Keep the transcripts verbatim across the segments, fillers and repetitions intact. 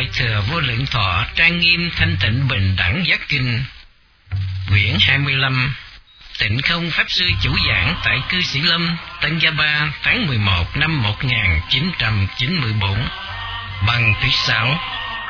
Đại Thừa Vô Lượng Thọ Trang Nghiêm Thanh Tịnh Bình Đẳng Giác Kinh, quyển hai mươi lăm, Tịnh Không Pháp Sư chủ giảng tại Cư Sĩ Lâm, Tân Gia Ba, tháng mười một năm một nghìn chín trăm chín mươi tư, bằng thứ sáu.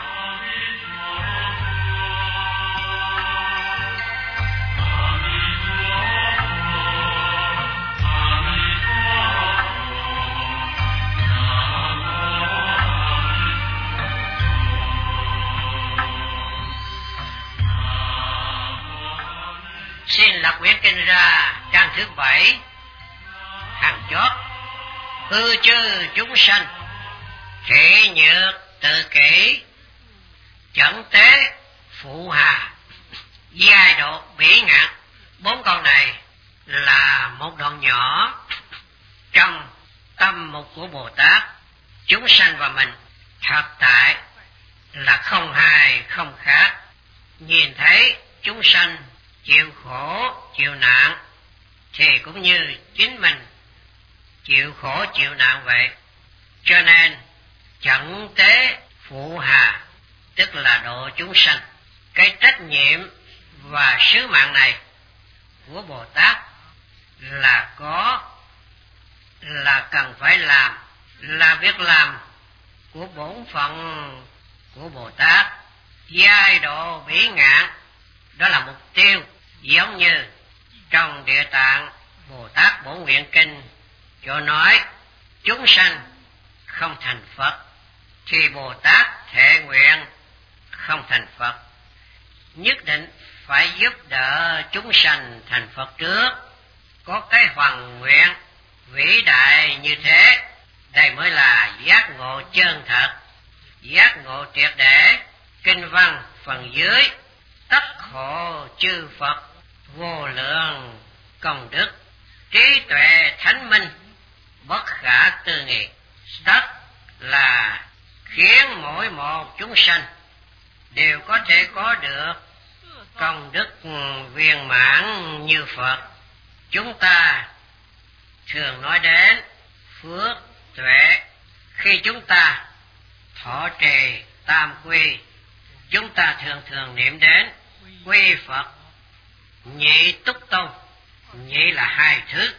Xin lật quyển kinh ra trang thứ bảy, hàng chót. Hư chư chúng sanh, thị nhược tự kỷ, chẩn tế phụ hà, giai độ bỉ ngạn. Bốn câu này là một đoạn nhỏ trong tâm mục của Bồ Tát. Chúng sanh và mình thật tại là không hai không khác. Nhìn thấy chúng sanh chịu khổ, chịu nạn thì cũng như chính mình chịu khổ, chịu nạn vậy. Cho nên chẩn tế phụ hà, tức là độ chúng sanh. Cái trách nhiệm và sứ mạng này của Bồ Tát là có, là cần phải làm, là việc làm của bổn phận của Bồ Tát. Giai độ bỉ ngạn, đó là mục tiêu. Giống như trong Địa Tạng Bồ Tát Bổn Nguyện Kinh cho nói chúng sanh không thành Phật, thì Bồ Tát thệ nguyện không thành Phật, nhất định phải giúp đỡ chúng sanh thành Phật trước. Có cái hoằng nguyện vĩ đại như thế, đây mới là giác ngộ chân thật, giác ngộ triệt để. Kinh văn phần dưới: tất khổ chư Phật vô lượng công đức, trí tuệ thánh minh bất khả tư nghị. Tất là khiến mỗi một chúng sanh đều có thể có được công đức viên mãn như Phật. Chúng ta thường nói đến phước tuệ. Khi chúng ta thọ trì tam quy, chúng ta thường thường niệm đến quy Phật, nhị túc tôn. Nhị là hai thứ,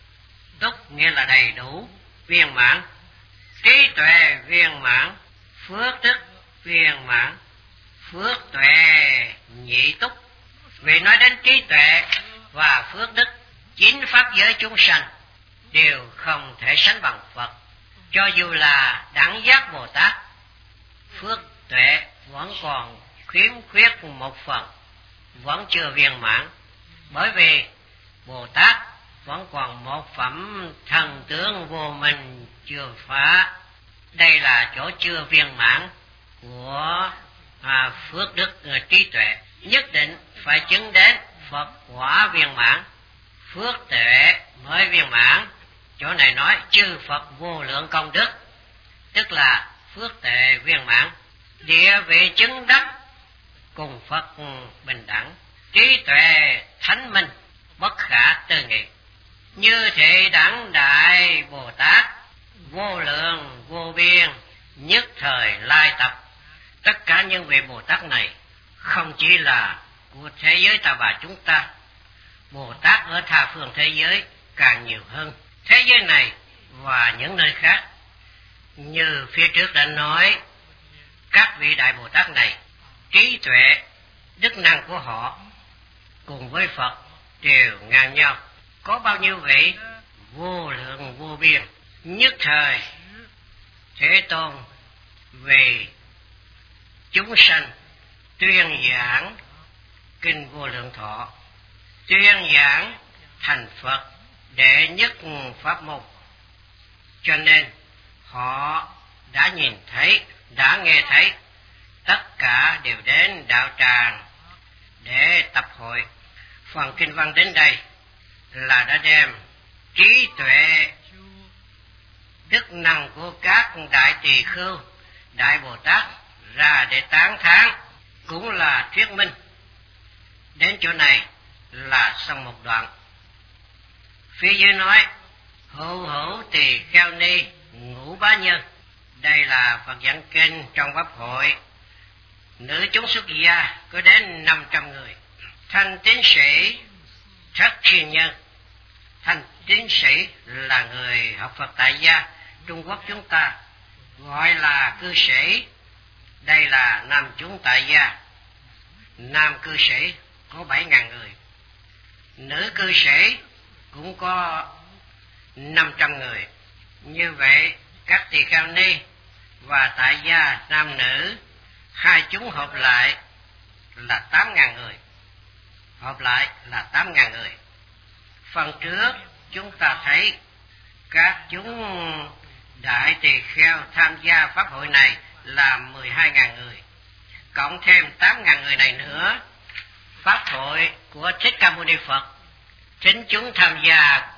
túc nghĩa là đầy đủ, viên mãn. Trí tuệ viên mãn, phước đức viên mãn, phước tuệ nhị túc. Vì nói đến trí tuệ và phước đức, chín pháp giới chúng sanh đều không thể sánh bằng Phật. Cho dù là đẳng giác Bồ Tát, phước tuệ vẫn còn khiếm khuyết một phần, vẫn chưa viên mãn. Bởi vì Bồ Tát vẫn còn một phẩm thần tướng vô minh chưa phá. Đây là chỗ chưa viên mãn của à, phước đức à, trí tuệ. Nhất định phải chứng đến Phật quả viên mãn, phước tuệ mới viên mãn. Chỗ này nói chư Phật vô lượng công đức, tức là phước tuệ viên mãn. Địa vị chứng đắc cùng Phật bình đẳng, trí tuệ thánh minh bất khả tư nghị. Như thị đẳng đại Bồ Tát vô lượng vô biên, nhất thời lai tập. Tất cả những vị Bồ Tát này không chỉ là của thế giới ta và chúng ta. Bồ Tát ở tha phương thế giới càng nhiều hơn. Thế giới này và những nơi khác, như phía trước đã nói, các vị đại Bồ Tát này, trí tuệ, đức năng của họ cùng với Phật đều ngang nhau. Có bao nhiêu vị? Vô lượng vô biên. Nhất thời Thế Tôn vì chúng sanh tuyên giảng kinh Vô Lượng Thọ, tuyên giảng thành Phật đệ nhất pháp môn. Cho nên họ đã nhìn thấy, đã nghe thấy, tất cả đều đến đạo tràng để tập hội. Phần kinh văn đến đây là đã đem trí tuệ, đức năng của các đại tỳ khưu, đại Bồ Tát ra để tán thán, cũng là thuyết minh. Đến chỗ này là xong một đoạn. Phía dưới nói hữu hữu tỳ kheo ni ngũ bá nhân. Đây là Phật giảng kinh trong pháp hội Nữ chúng xuất gia có đến năm trăm người. Thanh tín sĩ thất chuyên nhân. Thanh tín sĩ là người học Phật tại gia Trung Quốc chúng ta gọi là cư sĩ. Đây là nam chúng tại gia. Nam cư sĩ có bảy ngàn người. Nữ cư sĩ cũng có năm trăm người. Như vậy các tỳ kheo ni và tại gia nam nữ hai chúng hợp lại là tám ngàn người. Hợp lại là tám ngàn người. Phần trước chúng ta thấy các chúng đại tỳ kheo tham gia pháp hội này là mười hai ngàn người. Cộng thêm tám ngàn người này nữa, pháp hội của Thích Ca Mâu Ni Phật chính chúng tham gia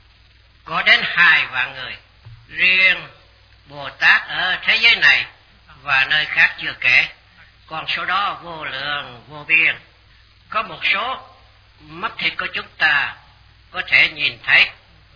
có đến hai vạn người. Riêng Bồ Tát ở thế giới này và nơi khác chưa kể, con số đó vô lượng vô biên. Có một số mắt thịt của chúng ta có thể nhìn thấy,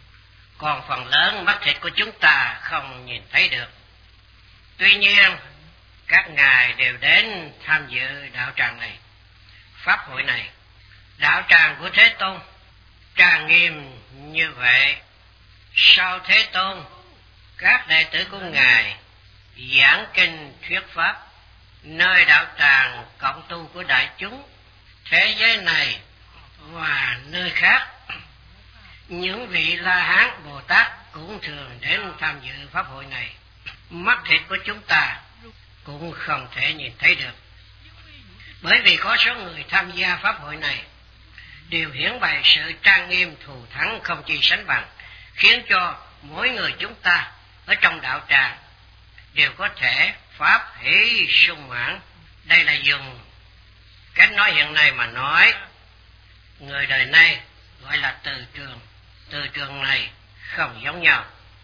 còn phần lớn mắt thịt của chúng ta không nhìn thấy được. Tuy nhiên các ngài đều đến tham dự đạo tràng này, pháp hội này. Đạo tràng của Thế Tôn trang nghiêm như vậy. Sau Thế Tôn, các đệ tử của ngài giảng kinh thuyết pháp, nơi đạo tràng cộng tu của đại chúng thế giới này và nơi khác. Những vị La Hán Bồ Tát cũng thường đến tham dự pháp hội này. Mắt thịt của chúng ta cũng không thể nhìn thấy được, bởi vì có số người tham gia pháp hội này đều hiển bày sự trang nghiêm thù thắng không chi sánh bằng, khiến cho mỗi người chúng ta ở trong đạo tràng đều có thể pháp hỷ sung mãn. Đây là dùng cách nói hiện nay mà nói, người đời nay gọi là từ trường. Từ trường này không giống nhau,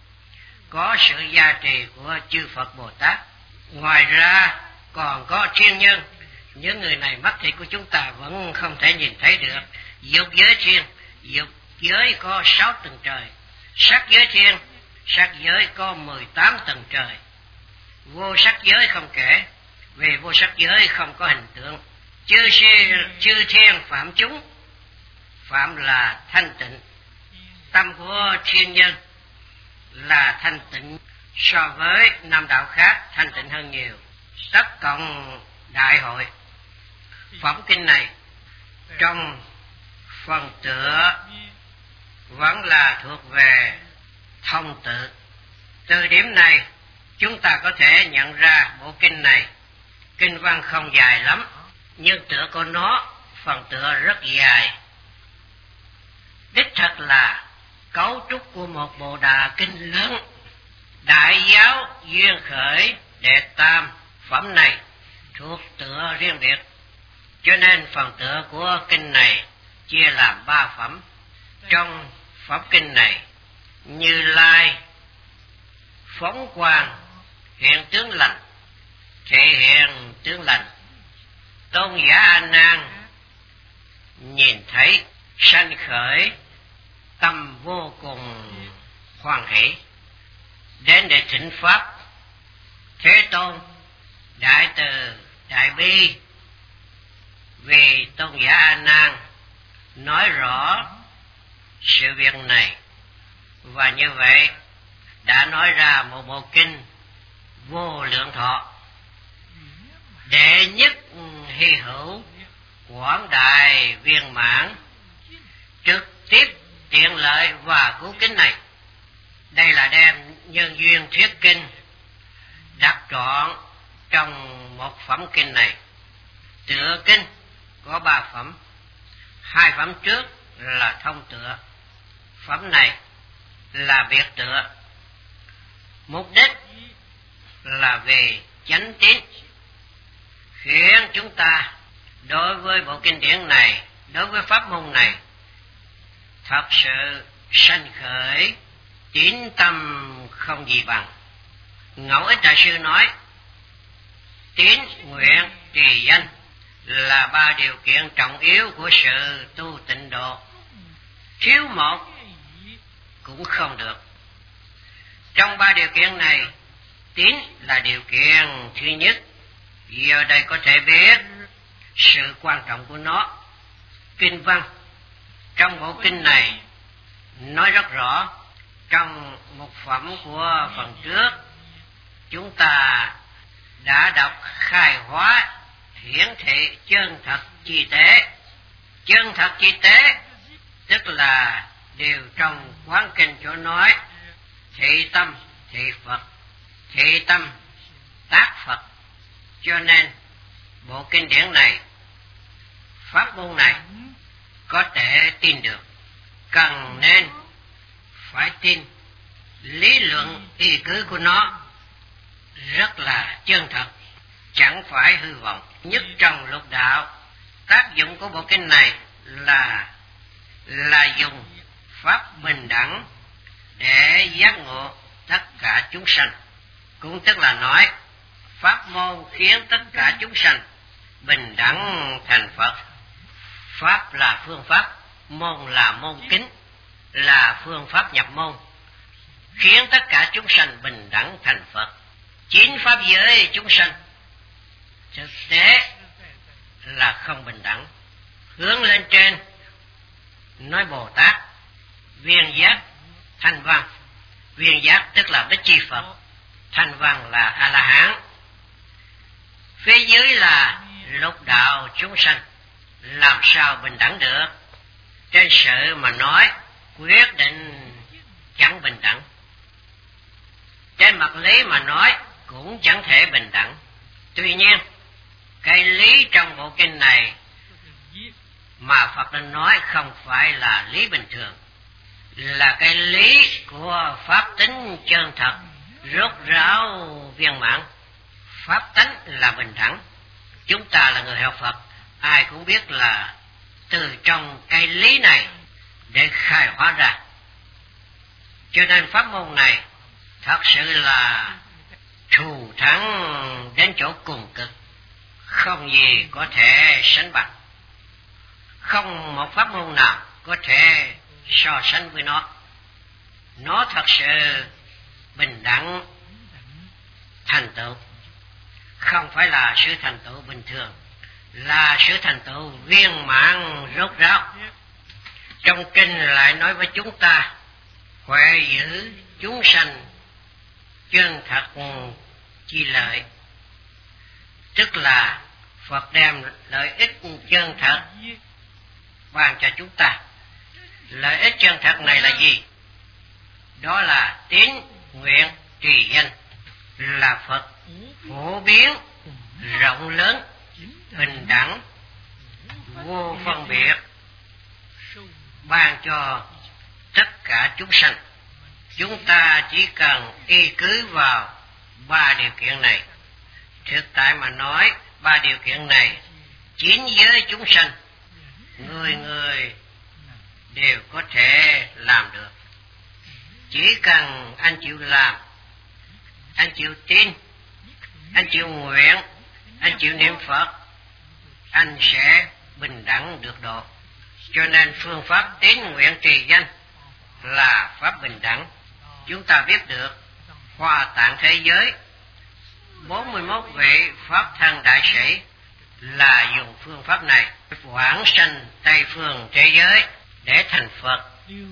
có sự gia trì của chư Phật Bồ Tát. Ngoài ra còn có thiên nhân. Những người này mắt thịt của chúng ta vẫn không thể nhìn thấy được. Dục giới thiên, dục giới có sáu tầng trời. Sắc giới thiên, sắc giới có mười tám tầng trời. Vô sắc giới không kể, vì vô sắc giới không có hình tượng. Chư, chư thiên phạm chúng, phạm là thanh tịnh. Tâm của thiên nhân là thanh tịnh, so với năm đạo khác thanh tịnh hơn nhiều. Tất cộng đại hội. Phẩm kinh này trong phần tựa vẫn là thuộc về thông tự. Từ điểm này chúng ta có thể nhận ra bộ kinh này, kinh văn không dài lắm, nhưng tựa của nó, phần tựa rất dài. Đích thật là cấu trúc của một bộ đà kinh lớn. Đại giáo duyên khởi đệ tam phẩm này thuộc tựa riêng biệt, cho nên phần tựa của kinh này chia làm ba phẩm. Trong phẩm kinh này, Như Lai phóng quang hiện tướng lành, thể hiện tướng lành. Tôn giả A Nan nhìn thấy sanh khởi tâm vô cùng hoan hỷ, đến để thỉnh pháp. Thế Tôn đại từ đại bi vì Tôn giả A Nan nói rõ sự việc này, và như vậy đã nói ra một bộ kinh vô lượng thọ, đệ nhất hy hữu quảng đại viên mãn, trực tiếp tiện lợi và cứu kính này. Đây là đem nhân duyên thuyết kinh đặt trọn trong một phẩm kinh này. Tựa kinh có ba phẩm, hai phẩm trước là thông tựa, phẩm này là biệt tựa. Mục đích là về chánh tín, khiến chúng ta đối với bộ kinh điển này, đối với pháp môn này thật sự sanh khởi tín tâm không gì bằng. Ngẫu Ích Đại Sư nói, tín, nguyện, trì, danh là ba điều kiện trọng yếu của sự tu tịnh độ. Thiếu một cũng không được. Trong ba điều kiện này, tín là điều kiện thứ nhất, Giờ đây có thể biết sự quan trọng của nó. Kinh văn trong bộ kinh này nói rất rõ. Trong một phẩm của phần trước, chúng ta đã đọc khai hóa hiển thị chân thật chi tế. Chân thật chi tế tức là điều trong quán kinh chỗ nói thị tâm thị Phật, thị tâm tác Phật. Cho nên bộ kinh điển này, pháp môn này có thể tin được, cần nên phải tin lý luận y cứ của nó rất là chân thật, chẳng phải hư vọng. Nhất trong lục đạo, tác dụng của bộ kinh này là là dùng pháp bình đẳng để giác ngộ tất cả chúng sanh. Cũng tức là nói pháp môn khiến tất cả chúng sanh bình đẳng thành Phật. Pháp là phương pháp, môn là môn kính, là phương pháp nhập môn, khiến tất cả chúng sanh bình đẳng thành Phật. Chín pháp giới chúng sanh thực tế là không bình đẳng. Hướng lên trên nói Bồ Tát, viên giác, thanh văn. Viên giác tức là Bích Chi Phật, thanh văn là A La Hán. Phía dưới là lục đạo chúng sanh, làm sao bình đẳng được? Trên sự mà nói quyết định chẳng bình đẳng. Trên mặt lý mà nói cũng chẳng thể bình đẳng. Tuy nhiên, cái lý trong bộ kinh này mà Phật nên nói không phải là lý bình thường, là cái lý của pháp tính chân thật, rốt ráo viên mãn. Pháp tánh là bình đẳng. Chúng ta là người học Phật, ai cũng biết là từ trong cái lý này để khai hóa ra. Cho nên pháp môn này thật sự là thù thắng đến chỗ cùng cực, không gì có thể sánh bằng. Không một pháp môn nào có thể so sánh với nó. Nó thật sự bình đẳng thành tựu, không phải là sự thành tựu bình thường, là sự thành tựu viên mãn rốt ráo. Trong kinh lại nói với chúng ta huệ giữ chúng sanh chân thật chi lợi, tức là Phật đem lợi ích chân thật ban cho chúng ta. Lợi ích chân thật này là gì? Đó là tín nguyện trì danh, là Phật phổ biến rộng lớn, bình đẳng, vô phân biệt, ban cho tất cả chúng sanh. Chúng ta chỉ cần y cứ vào ba điều kiện này. Thực tại mà nói, ba điều kiện này chín giới chúng sanh người người đều có thể làm được. Chỉ cần anh chịu làm, anh chịu tin, anh chịu nguyện, anh chịu niệm Phật, anh sẽ bình đẳng được độ. Cho nên phương pháp tín nguyện trì danh là pháp bình đẳng. Chúng ta biết được Hoa Tạng thế giới bốn mươi mốt vị pháp thân đại sĩ là dùng phương pháp này quảng sanh Tây phương thế giới để thành Phật.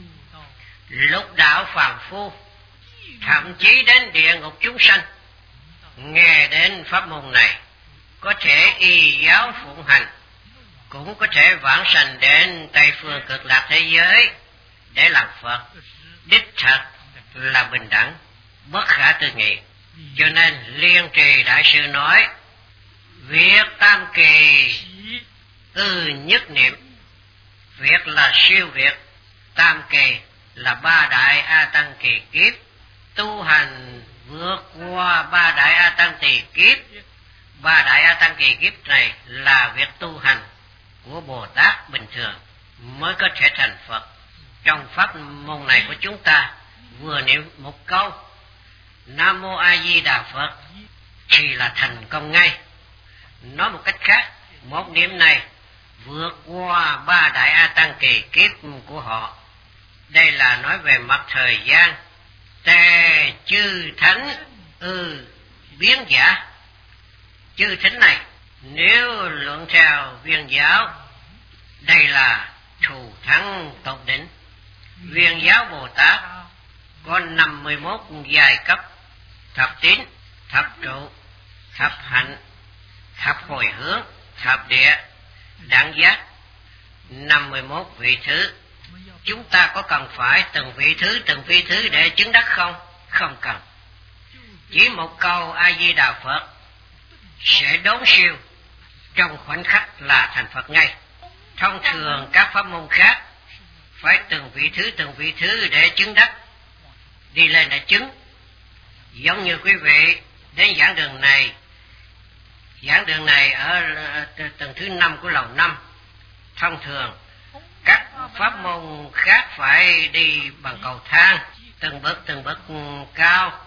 Lục đạo phàm phu, thậm chí đến địa ngục chúng sanh, nghe đến pháp môn này có thể y giáo phụng hành, cũng có thể vãng sanh đến Tây phương cực lạc thế giới để làm Phật. Đích thật là bình đẳng, bất khả tư nghị. Cho nên Liên Trì Đại sư nói việc tam kỳ ư nhất niệm. Việc là siêu việt, tam kỳ là ba đại A Tăng kỳ kiếp. Tu hành vượt qua ba đại A Tăng kỳ kiếp. Ba đại A Tăng kỳ kiếp này là việc tu hành của Bồ Tát bình thường mới có thể thành Phật. Trong pháp môn này của chúng ta, vừa niệm một câu Nam Mô A Di Đà Phật thì là thành công ngay. Nói một cách khác, một niệm này vượt qua ba đại A Tăng kỳ kiếp của họ. Đây là nói về mặt thời gian. Tề chư thánh ư biến giả, chư thính này, nếu luận theo Viên giáo, đây là thù thắng tột đỉnh. Viên giáo Bồ Tát có năm mươi mốt giai cấp: thập tín, thập trụ, thập hạnh, thập hồi hướng, thập địa, đẳng giác, năm mươi mốt vị thứ. Chúng ta có cần phải từng vị thứ từng vị thứ để chứng đắc không? Không cần. Chỉ một câu A Di Đà Phật sẽ đốn siêu trong khoảnh khắc là thành Phật ngay. Thông thường các pháp môn khác phải từng vị thứ từng vị thứ để chứng đắc, đi lên để chứng. Giống như quý vị đến giảng đường này, giảng đường này ở tầng thứ năm của lầu năm. Thông thường các pháp môn khác phải đi bằng cầu thang, từng bậc từng bậc cao,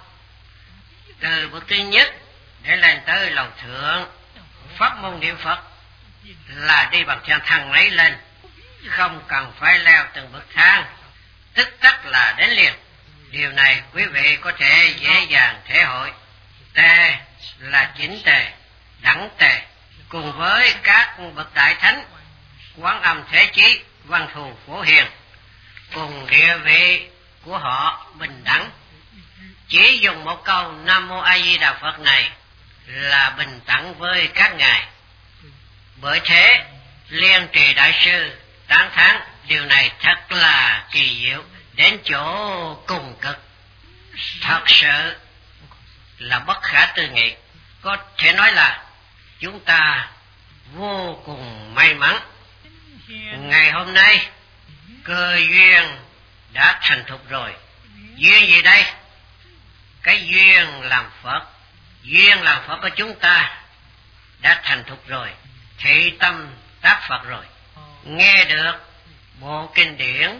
từ bậc thứ nhất để lên tới lầu thượng. Pháp môn niệm Phật là đi bằng thang thang lấy lên, không cần phải leo từng bậc thang, tức tắc là đến liền. Điều này quý vị có thể dễ dàng thể hội. Tề là chỉnh tề, đẳng tề, cùng với các bậc đại thánh Quán Âm Thế Chí, Văn Thù Phổ Hiền, cùng địa vị của họ bình đẳng. Chỉ dùng một câu Nam Mô A Di Đà Phật này là bình đẳng với các ngài. Bởi thế Liên Trì Đại Sư tán thán điều này thật là kỳ diệu đến chỗ cùng cực, thật sự là bất khả tư nghị. Có thể nói là chúng ta vô cùng may mắn. Ngày hôm nay cơ duyên đã thành thục rồi. Duyên gì đây? Cái duyên làm Phật. Duyên làm Phật của chúng ta đã thành thục rồi, thị tâm tác Phật rồi. Nghe được bộ kinh điển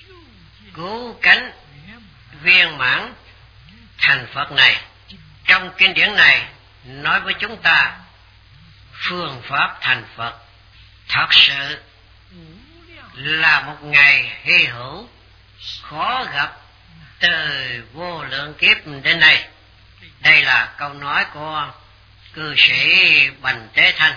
cứu cánh viên mãn thành Phật này. Trong kinh điển này nói với chúng ta phương pháp thành Phật thật sự là một ngày hy hữu, khó gặp từ vô lượng kiếp đến nay. Đây là câu nói của cư sĩ Bành Tế Thanh.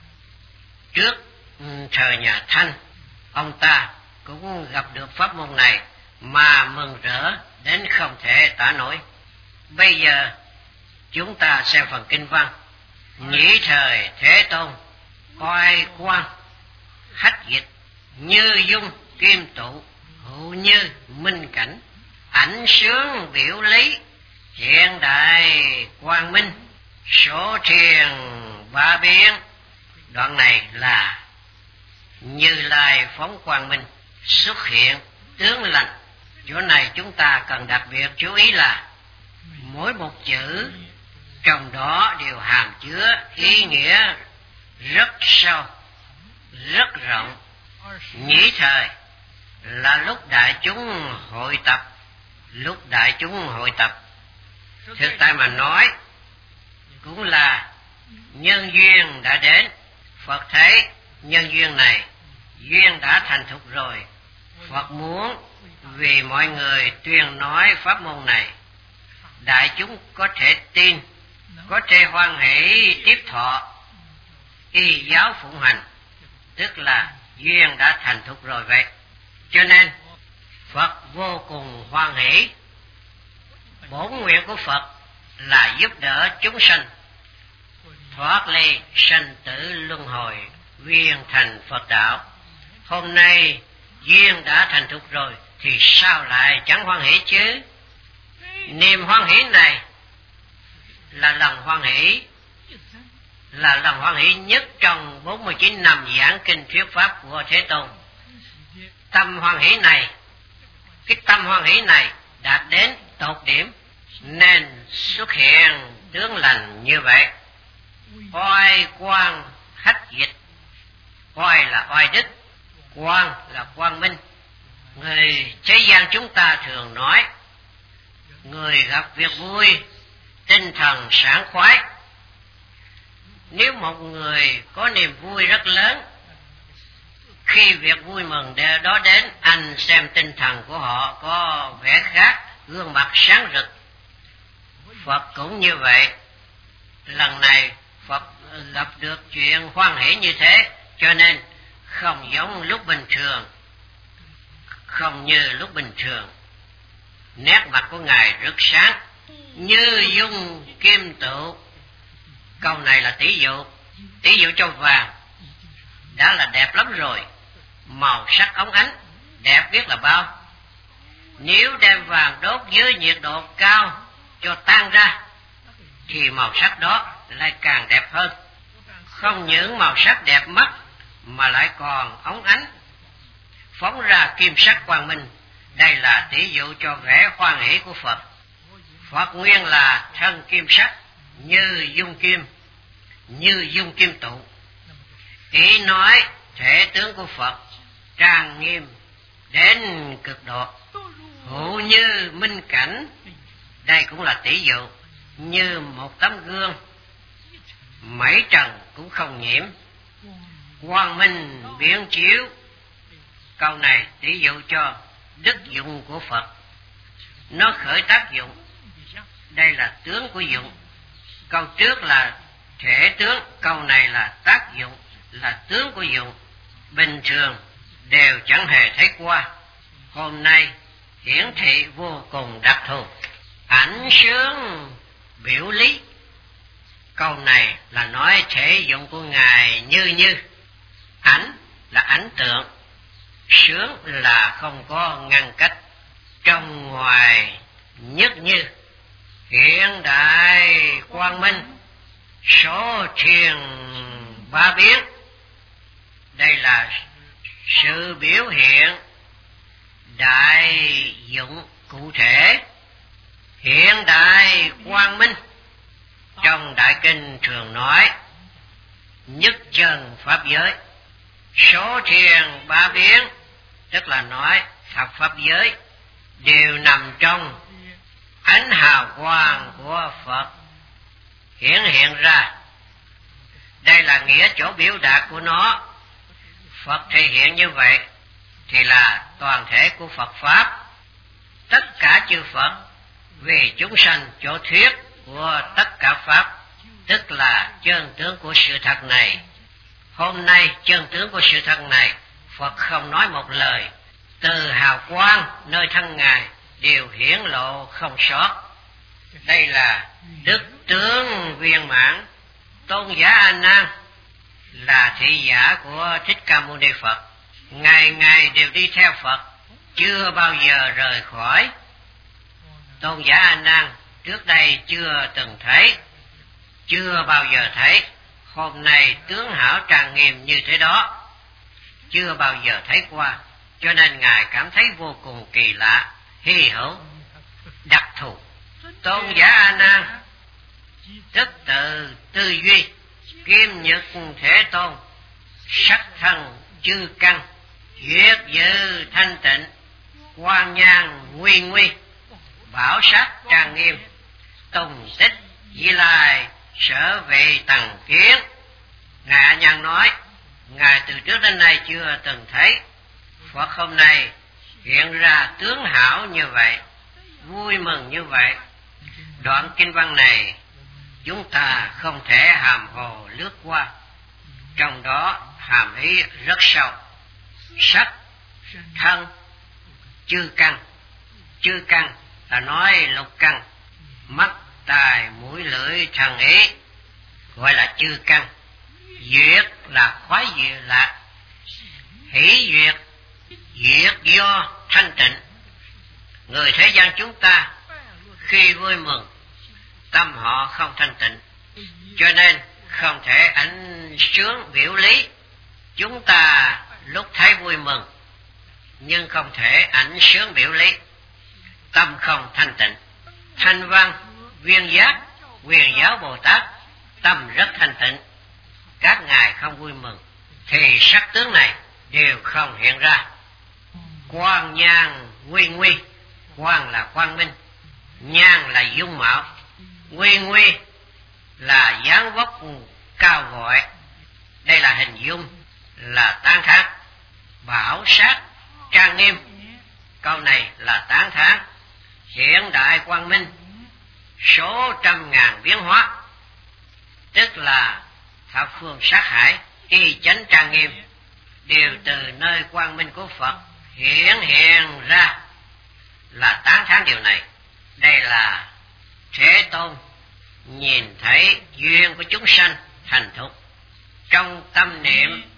Trước thời nhà Thanh, ông ta cũng gặp được pháp môn này mà mừng rỡ đến không thể tả nổi. Bây giờ chúng ta xem phần kinh văn. Nhĩ thời Thế Tôn oai quang hách dịch, như dung kim tụ, hữu như minh cảnh, ảnh sướng biểu lý, hiện đại quang minh, số thiền ba biến. Đoạn này là Như Lai phóng quang minh xuất hiện tướng lành. Chỗ này chúng ta cần đặc biệt chú ý là mỗi một chữ trong đó đều hàm chứa ý nghĩa rất sâu, rất rộng. Nhĩ thời là lúc đại chúng hội tập, lúc đại chúng hội tập. Thực tại mà nói cũng là nhân duyên đã đến. Phật thấy nhân duyên này, duyên đã thành thục rồi. Phật muốn vì mọi người tuyên nói pháp môn này, đại chúng có thể tin, có thể hoan hỷ tiếp thọ, y giáo phụng hành, tức là duyên đã thành thục rồi vậy. Cho nên Phật vô cùng hoan hỷ. Bổn nguyện của Phật là giúp đỡ chúng sanh thoát ly sanh tử luân hồi, viên thành Phật đạo. Hôm nay duyên đã thành thục rồi thì sao lại chẳng hoan hỷ chứ? Niềm hoan hỷ này là lòng hoan hỷ, là lòng hoan hỷ nhất trong bốn mươi chín năm giảng kinh thuyết pháp của Thế Tôn. Tâm hoan hỷ này, cái tâm hoan hỷ này đạt đến tột điểm nên xuất hiện tướng lành như vậy. Oai quang hách dịch. Oai là oai đức, quang là quang minh. Người thế gian chúng ta thường nói, người gặp việc vui tinh thần sảng khoái. Nếu một người có niềm vui rất lớn, khi việc vui mừng đó đến, anh xem tinh thần của họ có vẻ khác, gương mặt sáng rực. Phật cũng như vậy. Lần này Phật gặp được chuyện hoan hỷ như thế, cho nên không giống lúc bình thường, không như lúc bình thường. Nét mặt của Ngài rất sáng, như dung kim tụ. Câu này là tỷ dụ, tỷ dụ cho vàng đã là đẹp lắm rồi, màu sắc óng ánh, đẹp biết là bao. Nếu đem vàng đốt dưới nhiệt độ cao cho tan ra, thì màu sắc đó lại càng đẹp hơn. Không những màu sắc đẹp mắt, mà lại còn óng ánh, phóng ra kim sắc quang minh. Đây là tỷ dụ cho vẻ hoan hỷ của Phật. Phật nguyên là thân kim sắc, như dung kim, như dung kim tụ. Ý nói thể tướng của Phật trang nghiêm đến cực độ, hữu như minh cảnh. Đây cũng là tỷ dụ, như một tấm gương, mảy trần cũng không nhiễm, quang minh biến chiếu. Câu này tỷ dụ cho đức dụng của Phật, nó khởi tác dụng. Đây là tướng của dụng. Câu trước là thể tướng, câu này là tác dụng, là tướng của dụng. Bình thường đều chẳng hề thấy qua, hôm nay hiển thị vô cùng đặc thù. Ảnh sướng biểu lý, câu này là nói thể dụng của Ngài như như. Ảnh là ảnh tượng, sướng là không có ngăn cách, trong ngoài nhất như. Hiện đại quang minh, số thiền ba biến. Đây là sự biểu hiện đại dụng cụ thể. Hiện đại quang minh, trong Đại Kinh thường nói nhất chân pháp giới. Số thiền ba biến, tức là nói thập pháp giới đều nằm trong ánh hào quang của Phật hiển hiện ra. Đây là nghĩa chỗ biểu đạt của nó. Phật thể hiện như vậy thì là toàn thể của Phật Pháp. Tất cả chư Phật vì chúng sanh chỗ thuyết của tất cả Pháp, tức là chân tướng của sự thật này. Hôm nay chân tướng của sự thật này, Phật không nói một lời, từ hào quang nơi thân Ngài đều hiển lộ không sót. Đây là đức tướng viên mãn. Tôn giả A Nan là thị giả của Thích Ca Mâu Ni Phật, ngày ngày đều đi theo Phật, chưa bao giờ rời khỏi. Tôn giả A Nan trước đây chưa từng thấy, chưa bao giờ thấy. Hôm nay tướng hảo trang nghiêm như thế đó, chưa bao giờ thấy qua, cho nên Ngài cảm thấy vô cùng kỳ lạ, hy hữu, đặc thù. Tôn giả A Nan tức tự tư duy, kim nhật thể tôn, sắc thân chư căn, duyệt dự thanh tịnh, quang nhang nguy nguy, bảo sát trang nghiêm, tùng tích di lai, sở về tầng kiến. Ngài A Nan nói, Ngài từ trước đến nay chưa từng thấy. Phật hôm nay hiện ra tướng hảo như vậy, vui mừng như vậy. Đoạn kinh văn này chúng ta không thể hàm hồ lướt qua, trong đó hàm ý rất sâu. Sắc, thân, chư căn. Chư căn là nói lục căn, mắt, tai, mũi, lưỡi, thân, ý, gọi là chư căn. Duyệt là khoái duyệt lạc, hỷ duyệt, duyệt do thanh tịnh. Người thế gian chúng ta khi vui mừng, tâm họ không thanh tịnh, cho nên không thể ảnh sướng biểu lý. Chúng ta lúc thấy vui mừng, nhưng không thể ảnh sướng biểu lý, tâm không thanh tịnh. Thanh văn, viên giác, quyền giáo Bồ Tát, tâm rất thanh tịnh. Các ngài không vui mừng, thì sắc tướng này đều không hiện ra. Quang nhang nguy nguy, quang là quang minh, nhang là dung mạo, nguy nguy là dáng vóc cao gọi. Đây là hình dung, là tán thán. Bảo sát trang nghiêm, câu này là tán thán. Hiện đại quang minh, số trăm ngàn biến hóa, tức là thập phương sát hải, y chánh trang nghiêm, đều từ nơi quang minh của Phật hiển hiện ra, là tán thán điều này. Đây là Thế Tôn nhìn thấy duyên của chúng sanh thành thục trong tâm niệm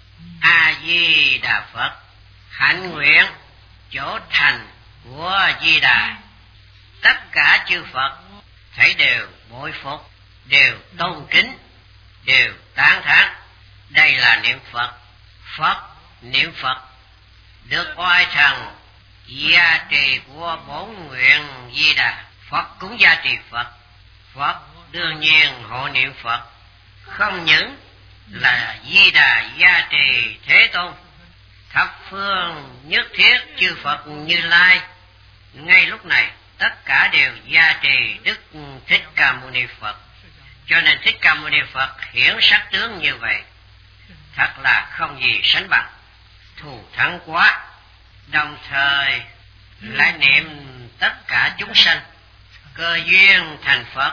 A Di Đà Phật, hạnh nguyện chỗ thành của Di Đà. Tất cả chư Phật thấy đều bội phục, đều tôn kính, đều tán thán. Đây là niệm Phật. Phật niệm Phật được oai thần gia trì của bổn nguyện Di Đà. Phật cũng gia trì Phật, Phật đương nhiên hộ niệm Phật. Không những là Di Đà gia trì Thế Tôn, thập phương nhất thiết chư Phật Như Lai ngay lúc này tất cả đều gia trì Đức Thích Ca Mâu Ni Phật. Cho nên Thích Ca Mâu Ni Phật hiển sắc tướng như vậy, thật là không gì sánh bằng, thù thắng quá. Đồng thời lại niệm tất cả chúng sanh, cơ duyên thành Phật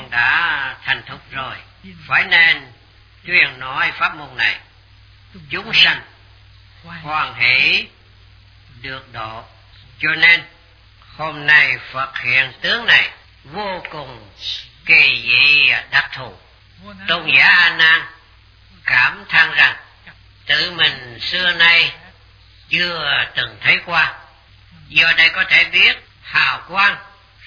đã thành thục rồi, phải nên truyền nói pháp môn này, chúng sanh hoan hỷ được độ. Cho nên hôm nay Phật hiện tướng này vô cùng kỳ dị đặc thù. Tôn giả A Nan cảm than rằng tự mình xưa nay chưa từng thấy qua. Do đây có thể biết hào quang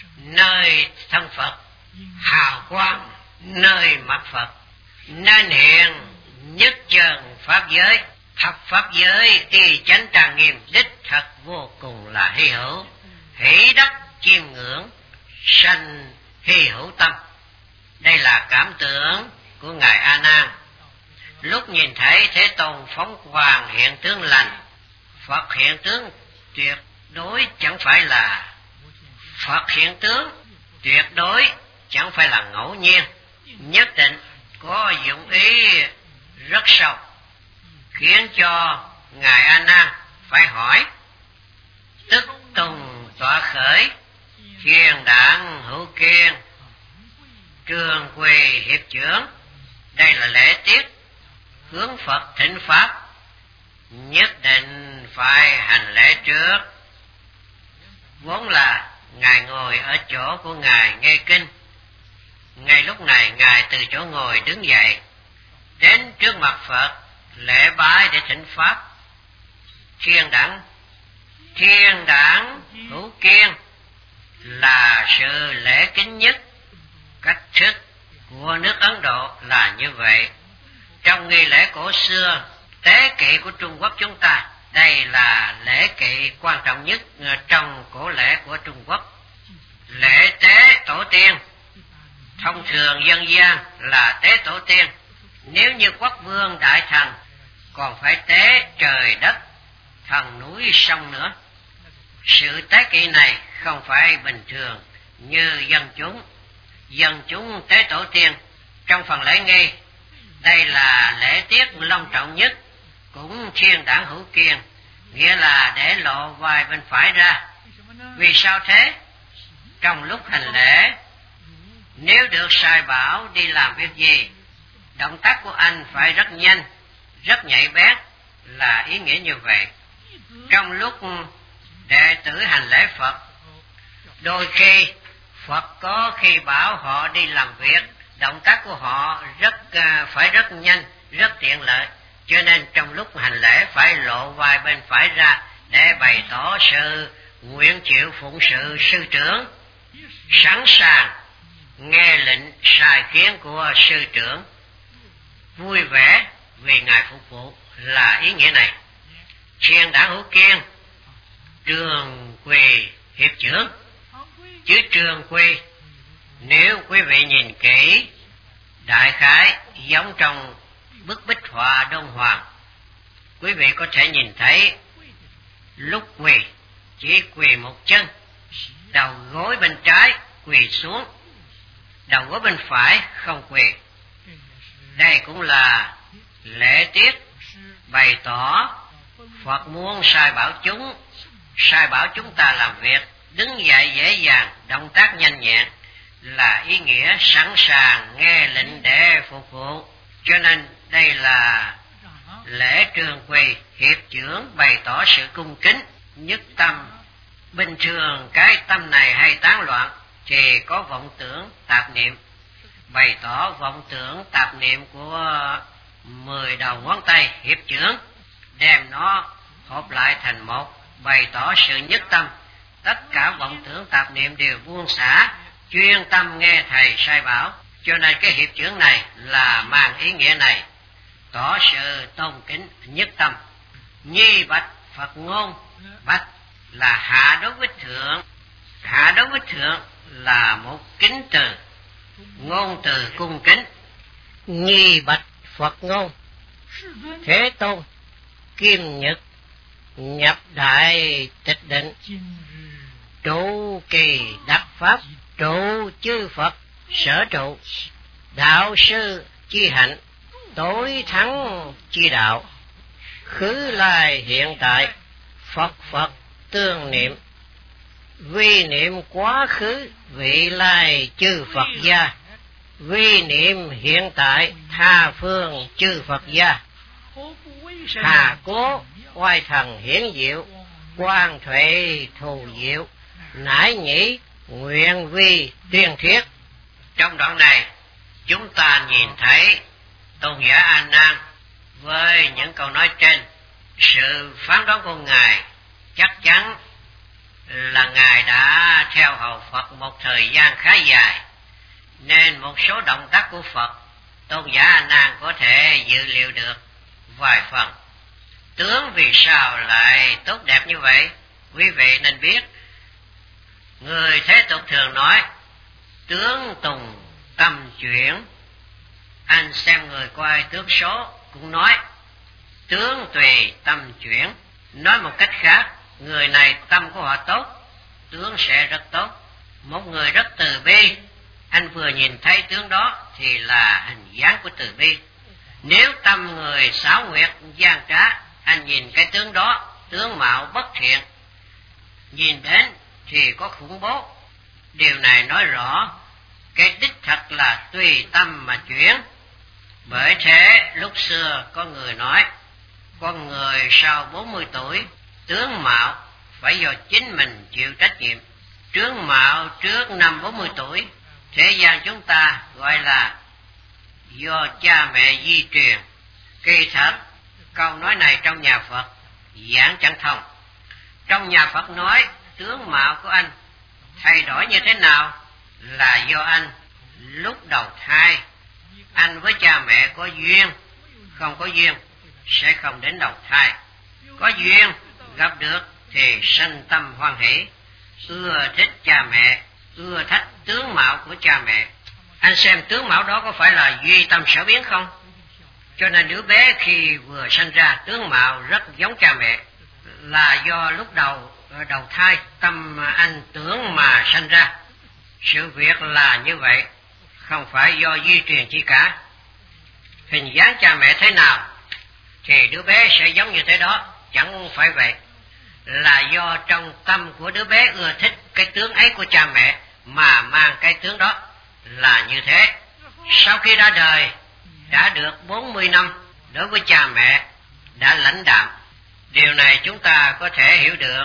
nơi thân Phật, hào quang nơi mặt Phật, nên hiện nhất chân pháp giới. Thập pháp giới y chánh trang nghiêm, đích thật vô cùng là hy hữu. Hỷ đắc chiêm ngưỡng, sanh hy hữu tâm. Đây là cảm tưởng của ngài A Nan lúc nhìn thấy Thế Tôn phóng quang hiện tướng lành. Phật hiện tướng tuyệt đối chẳng phải là Phật hiện tướng tuyệt đối chẳng phải là ngẫu nhiên, nhất định có dụng ý rất sâu, khiến cho ngài A Nan phải hỏi. Tức tùng tọa khởi, thiền đảng hữu kiên, trường quỳ hiệp trưởng. Đây là lễ tiết hướng Phật thỉnh pháp, nhất định phải hành lễ trước. Vốn là ngài ngồi ở chỗ của ngài nghe kinh, ngay lúc này ngài từ chỗ ngồi đứng dậy đến trước mặt Phật lễ bái để thỉnh pháp. Thiên đẳng thiên đẳng hữu kiên là sự lễ kính nhất. Cách thức của nước Ấn Độ là như vậy. Trong nghi lễ cổ xưa tế kỵ của Trung Quốc chúng ta, đây là lễ kỵ quan trọng nhất trong cổ lễ của Trung Quốc. Lễ tế tổ tiên thông thường dân gian là tế tổ tiên. Nếu như quốc vương đại thần còn phải tế trời đất, thần núi sông nữa. Sự tế kỵ này không phải bình thường như dân chúng. Dân chúng tế tổ tiên trong phần lễ nghi, đây là lễ tiết long trọng nhất, cũng thiên đẳng hữu kiên, nghĩa là để lộ vai bên phải ra. Vì sao thế? Trong lúc hành lễ, nếu được sai bảo đi làm việc gì, động tác của anh phải rất nhanh, rất nhạy bén, là ý nghĩa như vậy. Trong lúc đệ tử hành lễ Phật, đôi khi Phật có khi bảo họ đi làm việc, động tác của họ rất phải rất nhanh, rất tiện lợi. Cho nên trong lúc hành lễ phải lộ vai bên phải ra để bày tỏ sự nguyện chịu phụng sự sư trưởng, sẵn sàng nghe lệnh sai khiến của sư trưởng, vui vẻ vì ngài phục vụ, là ý nghĩa này. Thiên đẳng hữu kiên, trường quỳ hiệp trưởng. Chữ trường quỳ, nếu quý vị nhìn kỹ, đại khái giống trong bức bích họa Đông Hoàng. Quý vị có thể nhìn thấy lúc quỳ chỉ quỳ một chân, đầu gối bên trái quỳ xuống, đầu gối bên phải không quỳ. Đây cũng là lễ tiết bày tỏ Phật muốn sai bảo chúng, sai bảo chúng ta làm việc, đứng dậy dễ dàng, động tác nhanh nhẹn, là ý nghĩa sẵn sàng nghe lệnh để phục vụ. Cho nên đây là lễ trường quỳ hiệp chưởng bày tỏ sự cung kính, nhất tâm. Bình thường cái tâm này hay tán loạn thì có vọng tưởng tạp niệm, bày tỏ vọng tưởng tạp niệm của mười đầu ngón tay hiệp chưởng, đem nó hợp lại thành một, bày tỏ sự nhất tâm. Tất cả vọng tưởng tạp niệm đều buông xả, chuyên tâm nghe thầy sai bảo. Cho nên cái hiệp chưởng này là mang ý nghĩa này, tỏ sự tôn kính nhất tâm. Nhi bạch Phật ngôn, bạch là hạ đối với thượng, hạ đối với thượng là một kính từ, ngôn từ cung kính. Nhi bạch Phật ngôn, Thế Tôn kim nhật nhập đại tịch định, trụ kỳ đắc pháp, trụ chư Phật sở trụ, đạo sư chi hạnh, tối thắng chi đạo, khứ lai hiện tại, Phật Phật tương niệm, vi niệm quá khứ vị lai chư Phật gia, vi niệm hiện tại tha phương chư Phật gia. Hà cố oai thần hiển diệu, quan thuệ thù diệu, nải nhĩ nguyện vi tuyên thuyết. Trong đoạn này chúng ta nhìn thấy tôn giả A Nan với những câu nói trên, sự phán đoán của ngài chắc chắn là ngài đã theo hầu Phật một thời gian khá dài, nên một số động tác của Phật tôn giả A Nan có thể dự liệu được vài phần. Tướng vì sao lại tốt đẹp như vậy? Quý vị nên biết, người thế tục thường nói tướng tùng tâm chuyển. Anh xem người coi tướng số cũng nói tướng tùy tâm chuyển. Nói một cách khác, người này tâm của họ tốt, tướng sẽ rất tốt. Một người rất từ bi, anh vừa nhìn thấy tướng đó thì là hình dáng của từ bi. Nếu tâm người xảo quyệt gian trá, anh nhìn cái tướng đó, tướng mạo bất thiện, nhìn đến thì có khủng bố. Điều này nói rõ cái đích thật là tùy tâm mà chuyển. Bởi thế lúc xưa có người nói, con người sau bốn mươi tuổi, tướng mạo phải do chính mình chịu trách nhiệm. Tướng mạo trước năm bốn mươi tuổi, thế gian chúng ta gọi là do cha mẹ di truyền. Kỳ thật, câu nói này trong nhà Phật giảng chẳng thông. Trong nhà Phật nói tướng mạo của anh thay đổi như thế nào là do anh lúc đầu thai, anh với cha mẹ có duyên, không có duyên sẽ không đến đầu thai. Có duyên gặp được thì sanh tâm hoan hỷ, ưa thích cha mẹ, ưa thích tướng mạo của cha mẹ. Anh xem tướng mạo đó có phải là duy tâm sở biến không? Cho nên đứa bé khi vừa sanh ra tướng mạo rất giống cha mẹ, là do lúc đầu đầu thai tâm anh tưởng mà sanh ra. Sự việc là như vậy, không phải do di truyền chi cả. Hình dáng cha mẹ thế nào thì đứa bé sẽ giống như thế đó, chẳng phải vậy. Là do trong tâm của đứa bé ưa thích cái tướng ấy của cha mẹ mà mang cái tướng đó, là như thế. Sau khi ra đời đã được bốn mươi năm, đối với cha mẹ đã lãnh đạm. Điều này chúng ta có thể hiểu được.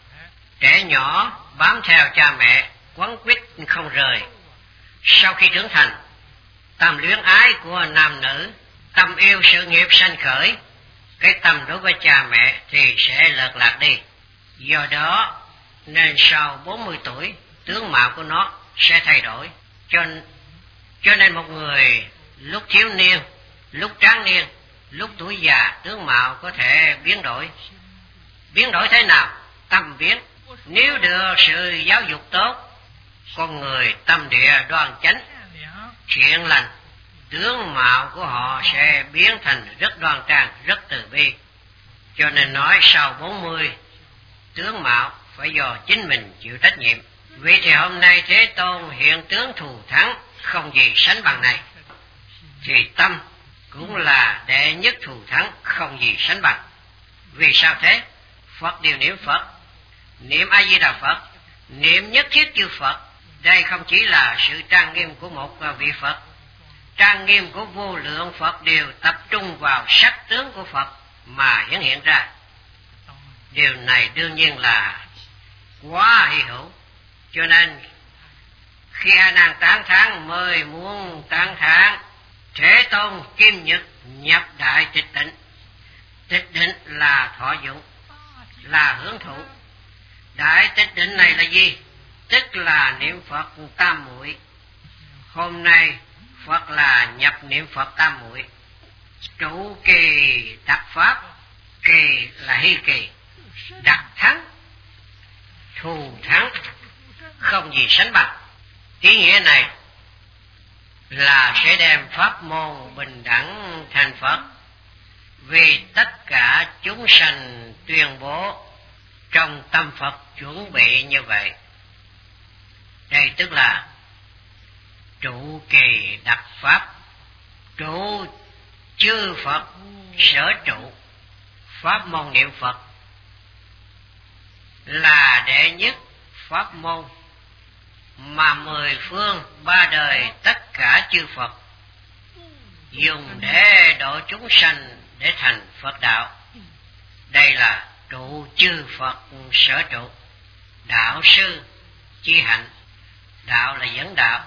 Trẻ nhỏ bám theo cha mẹ quấn quýt không rời. Sau khi trưởng thành, tâm luyến ái của nam nữ, tâm yêu sự nghiệp sanh khởi, cái tâm đối với cha mẹ thì sẽ lợt lạc đi. Do đó nên sau bốn mươi tuổi, tướng mạo của nó sẽ thay đổi. Cho, cho nên một người lúc thiếu niên, lúc tráng niên, lúc tuổi già, tướng mạo có thể biến đổi. Biến đổi thế nào? Tâm biến. Nếu được sự giáo dục tốt, con người tâm địa đoan chánh, thiện lành, tướng mạo của họ sẽ biến thành rất đoan trang, rất từ bi. Cho nên nói sau bốn mươi, tướng mạo phải do chính mình chịu trách nhiệm. Vì thì hôm nay Thế Tôn hiện tướng thù thắng, không gì sánh bằng này. Thì tâm cũng là đệ nhất thù thắng, không gì sánh bằng. Vì sao thế? Phật đều niệm Phật, niệm A Di Đà Phật, niệm nhất thiết chư Phật. Đây không chỉ là sự trang nghiêm của một vị Phật. trang nghiêm của vô lượng Phật đều tập trung vào sắc tướng của Phật mà hiển hiện ra. Điều này đương nhiên là quá hy hữu, cho nên khi A Nan tán thán mới muốn tán thán Thế Tôn Kim Nhật nhập đại tịch tịnh. Tịch định là thọ dụng, là hưởng thụ. Đại tịch định này là gì? Tức là niệm Phật tam muội. Hôm nay Phật là nhập niệm Phật tam muội. Trụ kỳ đặc pháp, kỳ là hy kỳ, đặc thắng, thù thắng, không gì sánh bằng. Ý nghĩa này là sẽ đem pháp môn bình đẳng thành Phật, vì tất cả chúng sanh tuyên bố trong tâm Phật chuẩn bị như vậy. Đây tức là trụ kỳ đặc pháp, trụ chư Phật sở trụ. Pháp môn niệm Phật là đệ nhất pháp môn mà mười phương ba đời tất cả chư Phật dùng để độ chúng sanh để thành Phật đạo. Đây là trụ chư Phật sở trụ. Đạo sư chi hạnh, đạo là dẫn đạo,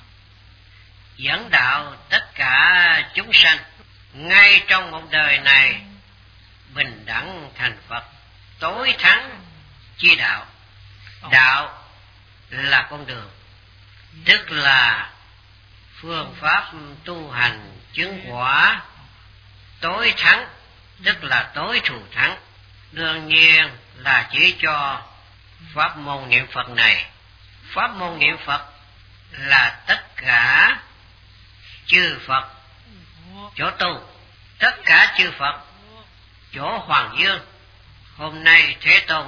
dẫn đạo tất cả chúng sanh ngay trong một đời này bình đẳng thành Phật. Tối thắng chi đạo, đạo là con đường, tức là phương pháp tu hành chứng quả. Tối thắng tức là tối thù thắng, đương nhiên là chỉ cho pháp môn niệm Phật này. Pháp môn niệm Phật là tất cả chư Phật chỗ tu, tất cả chư Phật chỗ Hoàng Dương. Hôm nay Thế Tôn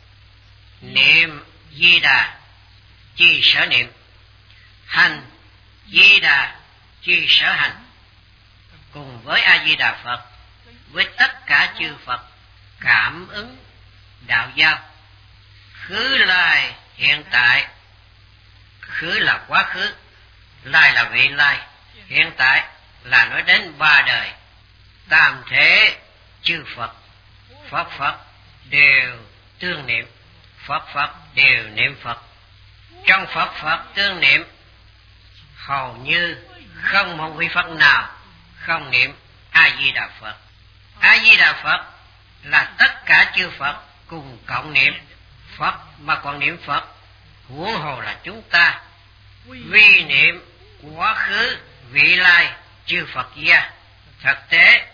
niệm Di Đà chi sở niệm, hành Di Đà chi sở hành, cùng với A Di Đà Phật, với tất cả chư Phật cảm ứng đạo giao. Khứ lai hiện tại, khứ là quá khứ, lai là vị lai, hiện tại là nói đến ba đời. Tam thế chư Phật, Pháp Phật đều tương niệm, Pháp Phật đều niệm Phật. Trong Pháp Phật tương niệm, hầu như không một vị Phật nào không niệm A Di Đà Phật. A Di Đà Phật là tất cả chư Phật cùng cộng niệm Phật mà còn niệm Phật, huống hồ là chúng ta vì niệm quá khứ vị lai chư Phật gia. Thực tế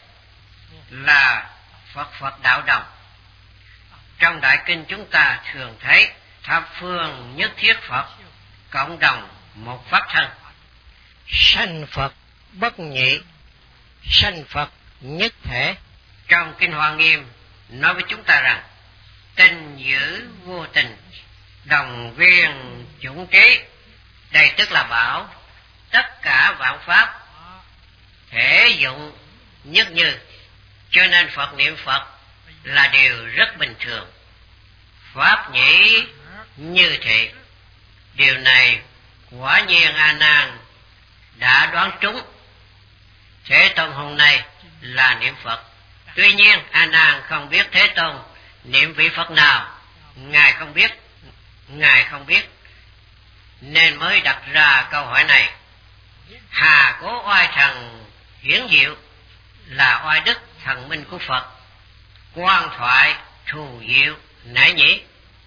là Phật Phật đạo đồng. Trong đại kinh chúng ta thường thấy thập phương nhất thiết Phật cộng đồng một pháp thân. Sanh Phật bất nhị, sanh Phật nhất thể. Trong kinh Hoa Nghiêm nói với chúng ta rằng tình giữ vô tình, đồng viên chủng trí. Đây tức là bảo tất cả vạn pháp thể dụng nhất như, cho nên Phật niệm Phật là điều rất bình thường. Pháp nhĩ như thị. Điều này quả nhiên A Nan đã đoán trúng. Thế Tôn hôm nay là niệm Phật. Tuy nhiên A Nan không biết Thế Tôn niệm vị Phật nào, Ngài không biết, Ngài không biết, nên mới đặt ra câu hỏi này. Hà cố oai thần hiển diệu là oai đức thần minh của Phật, quan thoại thù diệu nãi nhĩ.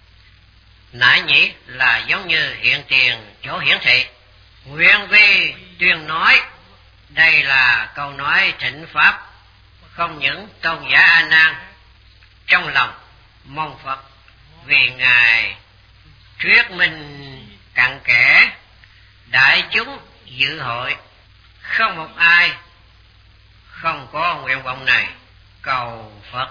Nãi nhĩ là giống như hiện tiền chỗ hiển thị. Nguyện vi tuyên nói, đây là câu nói thỉnh pháp. Không những tôn giả A Nan trong lòng mong Phật, vì Ngài thuyết minh cặn kẽ, đại chúng dự hội không một ai không có nguyện vọng này cầu Phật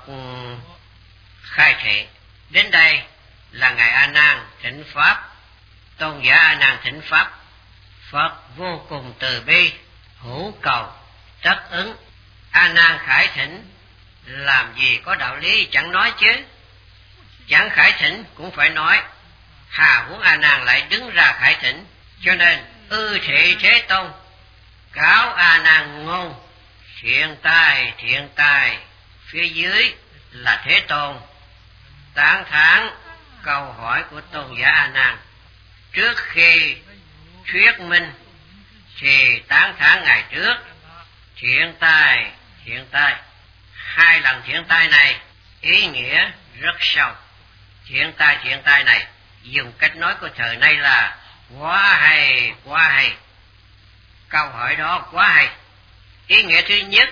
khai thị. Đến đây là Ngài A Nan thỉnh pháp, tôn giả A Nan thỉnh pháp. Phật vô cùng từ bi, hữu cầu tất ứng. A Nan khải thỉnh, làm gì có đạo lý chẳng nói chứ. Chẳng khải thỉnh cũng phải nói, hà huống A Nan lại đứng ra khải thỉnh. Cho nên ư thị Thế Tôn Cáo A Nan ngôn, thiện tài, thiện tài. Phía dưới là Thế Tôn tán thán câu hỏi của tôn giả A Nan. Trước khi thuyết minh thì tán thán ngày trước, thiện tài, thiện tài. Hai lần thiện tài này ý nghĩa rất sâu. Thiện tài, thiện tài này dùng cách nói của thời nay là quá hay, quá hay. Câu hỏi đó quá hay. Ý nghĩa thứ nhất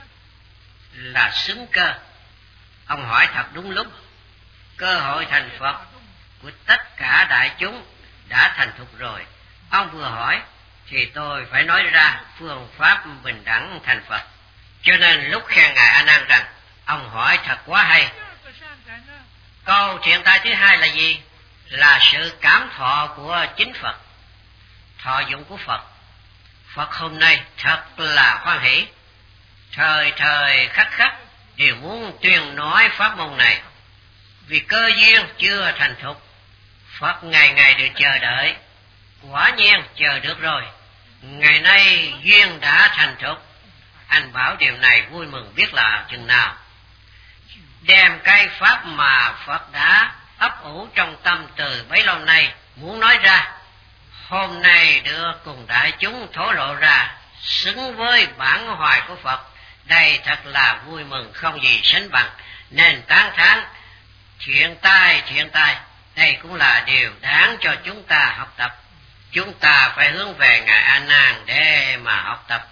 là xứng cơ. Ông hỏi thật đúng lúc. Cơ hội thành Phật của tất cả đại chúng đã thành thục rồi. Ông vừa hỏi thì tôi phải nói ra phương pháp bình đẳng thành Phật. Cho nên lúc khen ngài A Nan rằng ông hỏi thật quá hay. Câu thiện tài thứ hai là gì? Là sự cảm thọ của chính Phật, thọ dụng của Phật. Phật hôm nay thật là hoan hỷ, thời thời khắc khắc đều muốn tuyên nói pháp môn này. Vì cơ duyên chưa thành thục, Phật ngày ngày được chờ đợi. Quả nhiên chờ được rồi. Ngày nay duyên đã thành thục. Anh bảo điều này vui mừng biết là chừng nào. Đem cái pháp mà Phật đã ấp ủ trong tâm từ bấy lâu nay muốn nói ra, hôm nay đưa cùng đại chúng thổ lộ ra, xứng với bản hoài của Phật. Đây thật là vui mừng không gì sánh bằng, nên tán thán thiện tài, thiện tài. Đây cũng là điều đáng cho chúng ta học tập. Chúng ta phải hướng về ngài A Nan để mà học tập.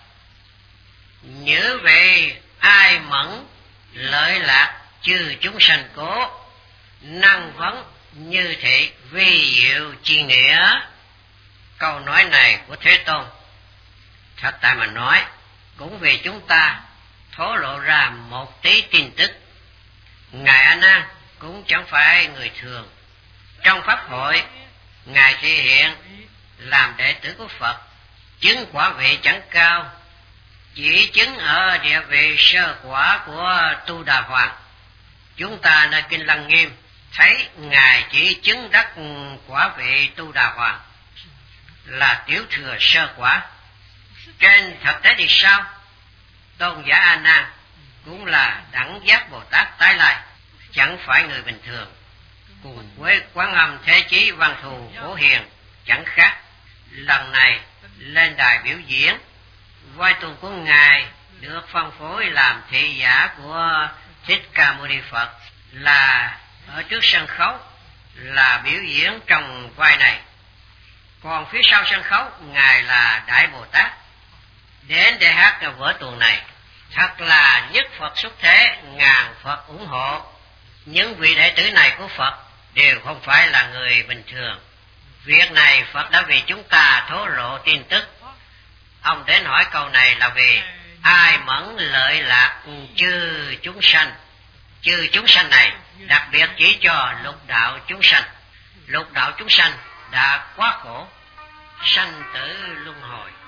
Nhớ về ai mẫn lợi lạc chư chúng sanh cố, năng vấn như thị vi diệu chi nghĩa. Câu nói này của Thế Tôn thật tại mà nói cũng vì chúng ta thổ lộ ra một tí tin tức. Ngài A Nan cũng chẳng phải người thường. Trong pháp hội, ngài thể hiện làm đệ tử của Phật, chứng quả vị chẳng cao, chỉ chứng ở địa vị sơ quả của Tu Đà Hoàng. Chúng ta nơi kinh Lăng Nghiêm thấy ngài chỉ chứng đắc quả vị Tu Đà Hoàng là tiểu thừa sơ quả. Trên thực tế thì sao? Tôn giả A Nan cũng là đẳng giác Bồ Tát tái lai, chẳng phải người bình thường. Cùng với Quán Âm Thế Chí Văn Thù Phổ Hiền chẳng khác. Lần này lên đài biểu diễn, vai tuồng của ngài được phân phối làm thị giả của Thích Ca Mâu Ni Phật, là ở trước sân khấu là biểu diễn trong vai này. Còn phía sau sân khấu ngài là Đại Bồ Tát đến để hát cái vở tuồng này. Thật là nhất Phật xuất thế, ngàn Phật ủng hộ. Những vị đệ tử này của Phật đều không phải là người bình thường. Việc này Phật đã vì chúng ta thổ lộ tin tức. Ông đến hỏi câu này là vì ai mẫn lợi lạc chư chúng sanh. Chư chúng sanh này đặc biệt chỉ cho lục đạo chúng sanh. Lục đạo chúng sanh đã quá khổ, sanh tử luân hồi.